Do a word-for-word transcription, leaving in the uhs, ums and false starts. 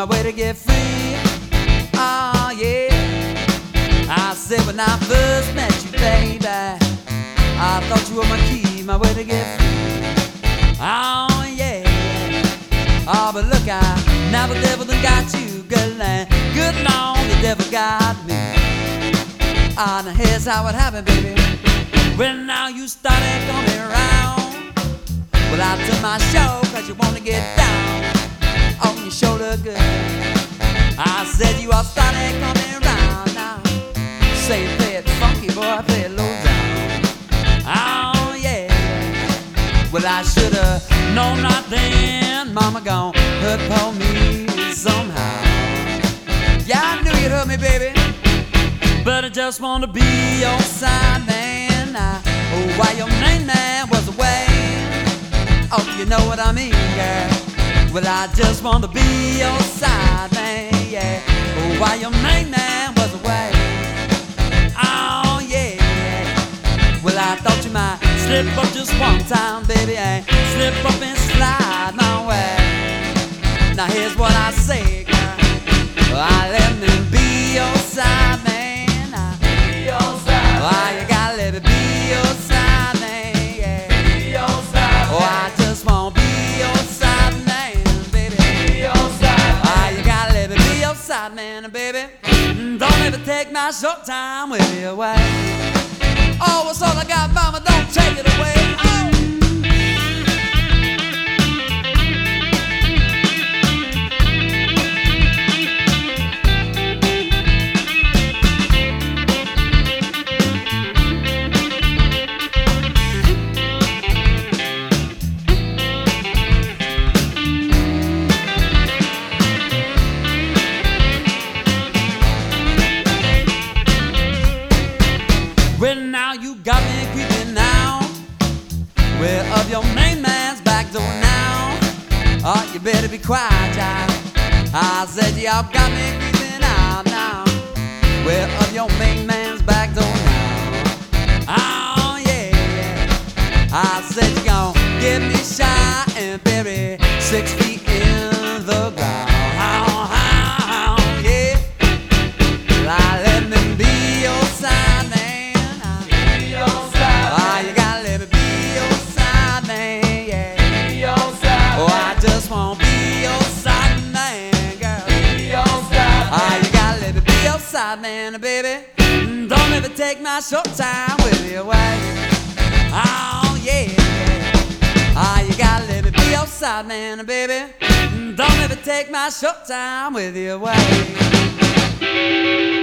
my way to get free. Oh yeah. I said when I first met you, baby, I thought you were my key, my way to get free. Oh yeah. Oh, but look out, now the devil done got you, girl, and good Lord, the devil got me. Ah, now here's how it happened, baby. When now you started coming around, well, I took my show, cause you wanna get down on your shoulder, girl. I said you all started coming around now. Say play it funky, boy, play it low down. Oh yeah. Well, I should've known right then, mama gon' hurt for me somehow. Yeah, I knew you'd hurt me, baby, but I just wanna be your side man now. Oh, while your main man was away. Oh, you know what I mean, girl. Well, I just wanna be your side man, yeah. Oh, while your main man was away. Oh, yeah. Well, I thought you might slip up just one time, baby, and slip up and slide my way. Now here's what I say, girl. Well, I let me be your side man. I be your side man. Oh, you gotta let me be your side man, yeah. Be your side man. Oh, I just wanna be your side man, baby. Be your side man. Oh, you gotta let me be your side man, baby. Don't ever take my short time with you away. Oh, it's all I got, mama, don't take it away. Oh. Well, now you got me creeping now. Well, of your main man's back door now. Oh, you better be quiet, child. I said y'all got me creeping out now. Well, of your main man's back door now. Oh, yeah. I said you gon' get me shy and bury six feet in the ground. Oh, oh, oh, yeah. Well, I let me be your side man. Side man, baby, don't ever take my short time with you away. Oh yeah, ah, you gotta let me be your side man, baby. Don't ever take my short time with you away.